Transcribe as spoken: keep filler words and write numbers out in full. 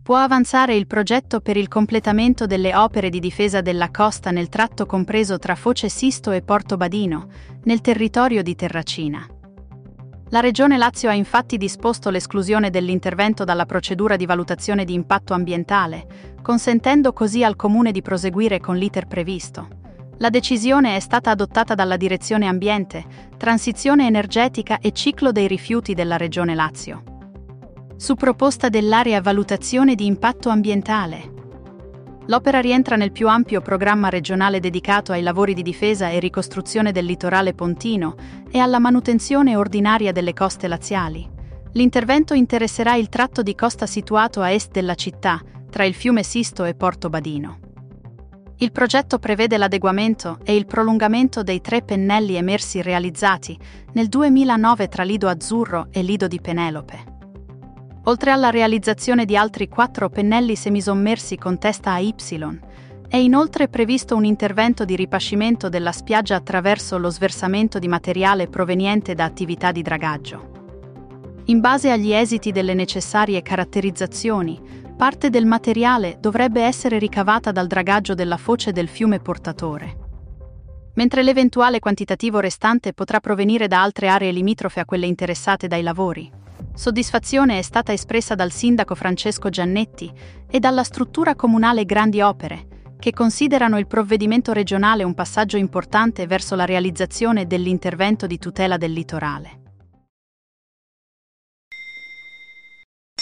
Può avanzare il progetto per il completamento delle opere di difesa della costa nel tratto compreso tra Foce Sisto e Porto Badino, nel territorio di Terracina. La Regione Lazio ha infatti disposto l'esclusione dell'intervento dalla procedura di valutazione di impatto ambientale, consentendo così al Comune di proseguire con l'iter previsto. La decisione è stata adottata dalla Direzione Ambiente, Transizione Energetica e Ciclo dei Rifiuti della Regione Lazio, su proposta dell'area valutazione di impatto ambientale. L'opera rientra nel più ampio programma regionale dedicato ai lavori di difesa e ricostruzione del litorale pontino e alla manutenzione ordinaria delle coste laziali. L'intervento interesserà il tratto di costa situato a est della città, tra il fiume Sisto e Porto Badino. Il progetto prevede l'adeguamento e il prolungamento dei tre pennelli emersi realizzati nel duemilanove tra Lido Azzurro e Lido di Penelope, oltre alla realizzazione di altri quattro pennelli semisommersi con testa a Y. È inoltre previsto un intervento di ripascimento della spiaggia attraverso lo sversamento di materiale proveniente da attività di dragaggio. In base agli esiti delle necessarie caratterizzazioni, parte del materiale dovrebbe essere ricavata dal dragaggio della foce del fiume portatore, mentre l'eventuale quantitativo restante potrà provenire da altre aree limitrofe a quelle interessate dai lavori. Soddisfazione è stata espressa dal sindaco Francesco Giannetti e dalla struttura comunale Grandi Opere, che considerano il provvedimento regionale un passaggio importante verso la realizzazione dell'intervento di tutela del litorale.